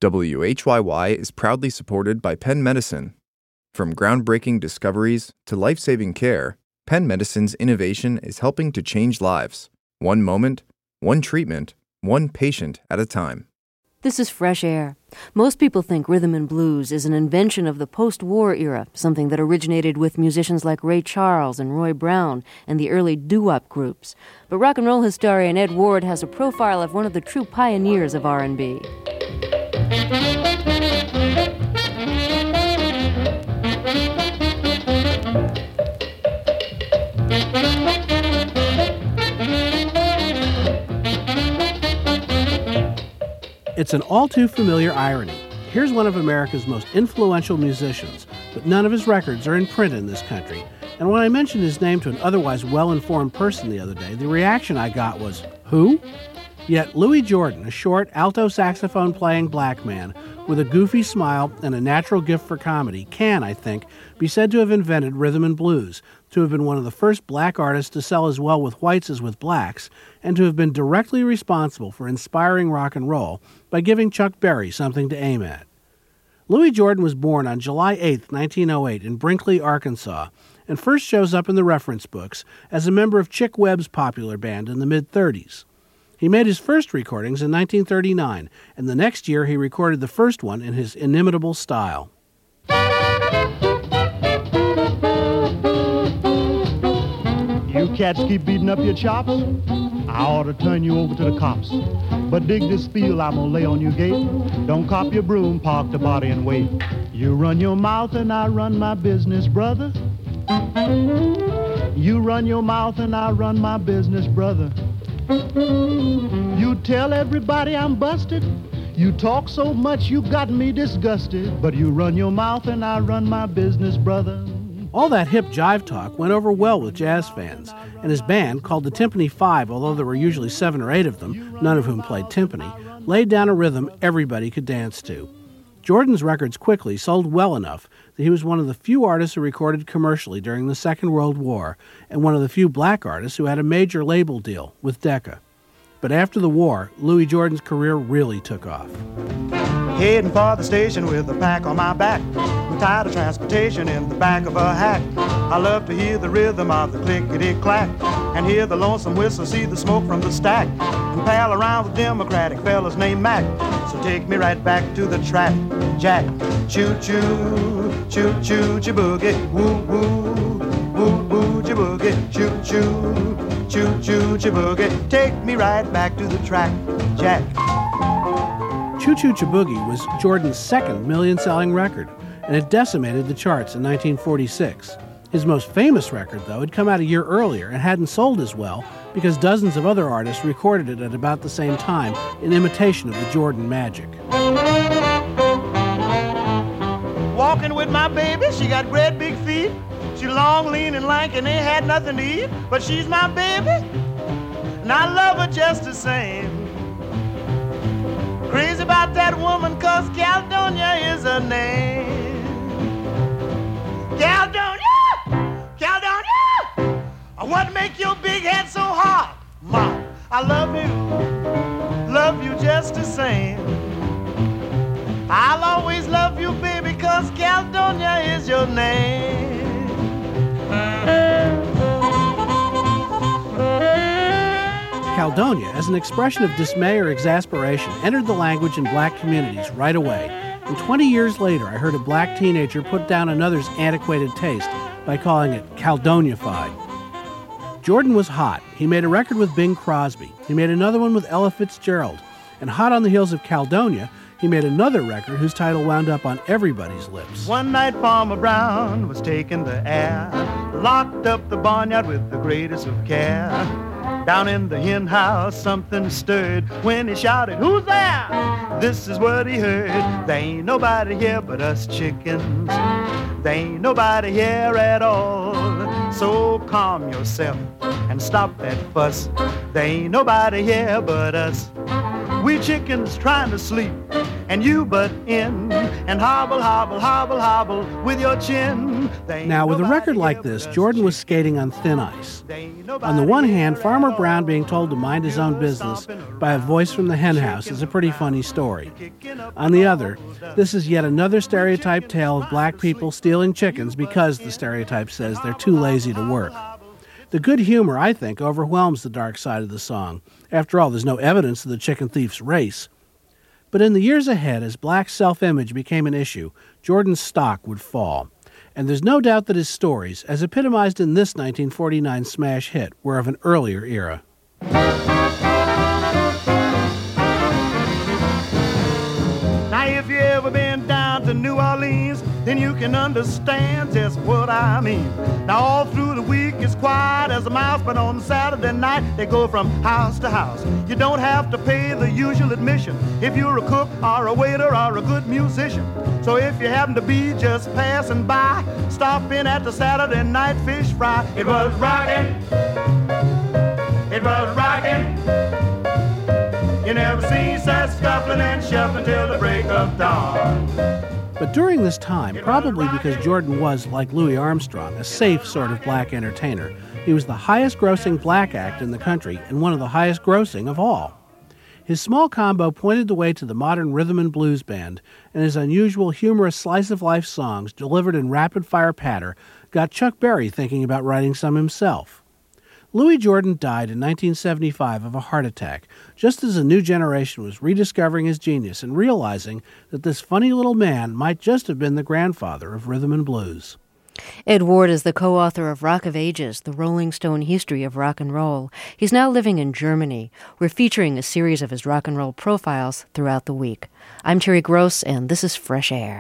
WHYY is proudly supported by Penn Medicine. From groundbreaking discoveries to life-saving care, Penn Medicine's innovation is helping to change lives. One moment, one treatment, one patient at a time. This is Fresh Air. Most people think rhythm and blues is an invention of the post-war era, something that originated with musicians like Ray Charles and Roy Brown and the early doo-wop groups. But rock and roll historian Ed Ward has a profile of one of the true pioneers of R&B. It's an all-too-familiar irony. Here's one of America's most influential musicians, but none of his records are in print in this country. And when I mentioned his name to an otherwise well-informed person the other day, the reaction I got was, "Who?" Yet Louis Jordan, a short, alto saxophone-playing black man with a goofy smile and a natural gift for comedy, can, I think, be said to have invented rhythm and blues, to have been one of the first black artists to sell as well with whites as with blacks, and to have been directly responsible for inspiring rock and roll by giving Chuck Berry something to aim at. Louis Jordan was born on July 8, 1908, in Brinkley, Arkansas, and first shows up in the reference books as a member of Chick Webb's popular band in the mid-30s. He made his first recordings in 1939, and the next year he recorded the first one in his inimitable style. You cats keep beating up your chops, I ought to turn you over to the cops. But dig this spiel I'm gonna lay on your gate. Don't cop your broom, park the body and wait. You run your mouth and I run my business, brother. You run your mouth and I run my business, brother. You tell everybody I'm busted. You talk so much you got me disgusted. But you run your mouth and I run my business, brother. All that hip jive talk went over well with jazz fans, and his band, called the Timpani Five, although there were usually 7 or 8 of them, none of whom played timpani, laid down a rhythm everybody could dance to. Jordan's records quickly sold well enough that he was one of the few artists who recorded commercially during the Second World War, and one of the few black artists who had a major label deal with Decca. But after the war, Louis Jordan's career really took off. Heading for the station with a pack on my back. I'm tired of transportation in the back of a hack. I love to hear the rhythm of the clickety-clack and hear the lonesome whistle, see the smoke from the stack, and pal around with Democratic fellas named Mac. So take me right back to the track, Jack. Choo-choo, choo-choo, jaboogie, woo-woo, woo-woo, jaboogie, choo-choo, choo-choo, jaboogie. Take me right back to the track, Jack. Choo Choo Chiboogie was Jordan's second million-selling record, and it decimated the charts in 1946. His most famous record, though, had come out a year earlier and hadn't sold as well because dozens of other artists recorded it at about the same time in imitation of the Jordan magic. Walking with my baby, she got great big feet. She long, lean, and lank, and ain't had nothing to eat. But she's my baby, and I love her just the same. Crazy about that woman, 'cause Caledonia is her name. Caledonia! Caledonia! What make your big head so hard? Mom, I love you just the same. I'll always love you, baby, 'cause Caledonia is your name. Caledonia, as an expression of dismay or exasperation, entered the language in black communities right away. And 20 years later, I heard a black teenager put down another's antiquated taste by calling it Caledoniafied. Jordan was hot. He made a record with Bing Crosby. He made another one with Ella Fitzgerald. And hot on the heels of Caledonia, he made another record whose title wound up on everybody's lips. One night Farmer Brown was taking the air, locked up the barnyard with the greatest of care. Down in the hen house something stirred when he shouted, "Who's there?" This is what he heard: "There ain't nobody here but us chickens. There ain't nobody here at all. So calm yourself and stop that fuss. There ain't nobody here but us. We chickens trying to sleep, and you butt in and hobble, hobble, hobble, hobble with your chin. Now, with a record like this, Jordan was skating on thin ice. On the one hand, Farmer Brown being told to mind his own business by a voice from the henhouse is a pretty funny story. On the other, this is yet another stereotyped tale of black people stealing chickens because the stereotype says they're too lazy to work. The good humor, I think, overwhelms the dark side of the song. After all, there's no evidence of the chicken thief's race. But in the years ahead, as black self-image became an issue, Jordan's stock would fall. And there's no doubt that his stories, as epitomized in this 1949 smash hit, were of an earlier era. Now, if you ever been down to New Orleans, then you can understand just what I mean. Now, all through the week it's quiet as a mouse, but on Saturday night they go from house to house. You don't have to pay the usual admission if you're a cook or a waiter or a good musician. So if you happen to be just passing by, stop in at the Saturday night fish fry. It was rockin', it was rockin'. You never seen such scuffling and shuffling till the break of dawn. But during this time, probably because Jordan was, like Louis Armstrong, a safe sort of black entertainer, he was the highest-grossing black act in the country and one of the highest-grossing of all. His small combo pointed the way to the modern rhythm and blues band, and his unusual humorous slice-of-life songs delivered in rapid-fire patter got Chuck Berry thinking about writing some himself. Louis Jordan died in 1975 of a heart attack, just as a new generation was rediscovering his genius and realizing that this funny little man might just have been the grandfather of rhythm and blues. Ed Ward is the co-author of Rock of Ages, The Rolling Stone History of Rock and Roll. He's now living in Germany. We're featuring a series of his rock and roll profiles throughout the week. I'm Terry Gross, and this is Fresh Air.